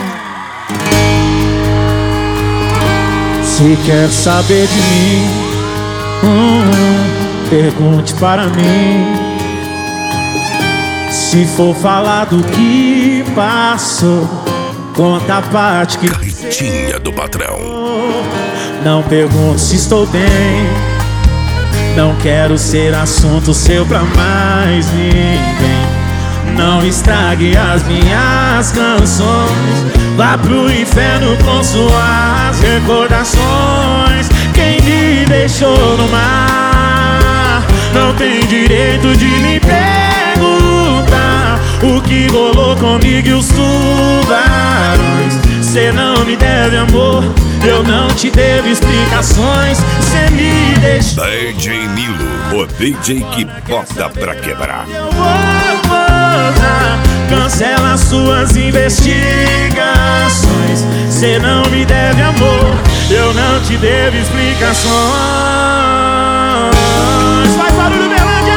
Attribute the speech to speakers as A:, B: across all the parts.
A: Se quer saber de mim, pergunte para mim. Se for falar do que passou, conta a parte que
B: Carretinha do patrão.
A: Não pergunte se estou bem. Não quero ser assunto seu pra mais ninguém. Não estrague as minhas canções. Vá pro inferno com suas recordações. Quem me deixou no mar não tem direito de me perguntar o que rolou comigo e os tubarões. Cê não me deve amor, eu não te devo explicações. Cê me deixou.
B: DJ Nilo, o DJ que bota pra quebrar.
A: Eu vou voltar, cancela suas investigações. Cê não me deve amor, eu não te devo explicações. Faz barulho, Berlândia!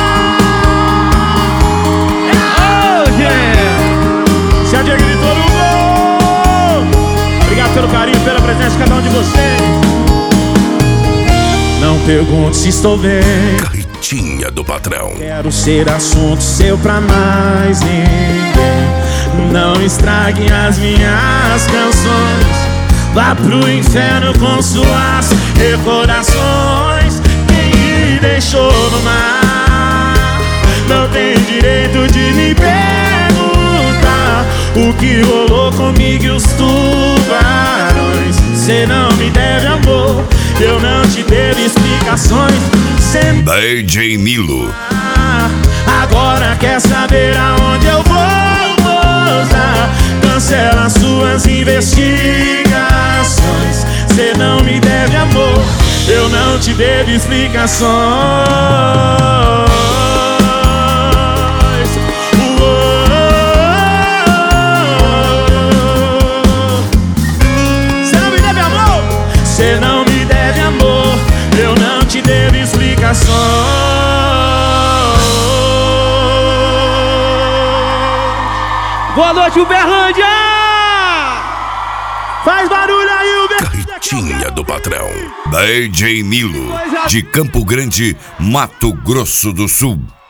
A: Oh, yeah! Se a Dia gritou no gol. Obrigado pelo carinho, pela presença de cada um de vocês. Não pergunte se estou bem.
B: Carretinha do patrão.
A: Quero ser assunto seu pra mais ninguém. Não estrague as minhas canções. Vá pro inferno com suas recordações. Quem me deixou no mar não tem direito de me perguntar o que rolou comigo e os tubarões. Cê não me deve amor, eu não te devo explicações.
B: DJ Nilo.
A: Agora quer saber aonde eu vou, moça? Cancela suas investigações. Cê não me deve amor, eu não te devo explicações. Cê não me deve amor, cê não me deve amor, eu não te devo explicações. Boa noite, Uberlândia! Faz barulho aí, Uberlândia!
B: Carretinha do patrão. DJ Nilo, de Campo Grande, Mato Grosso do Sul.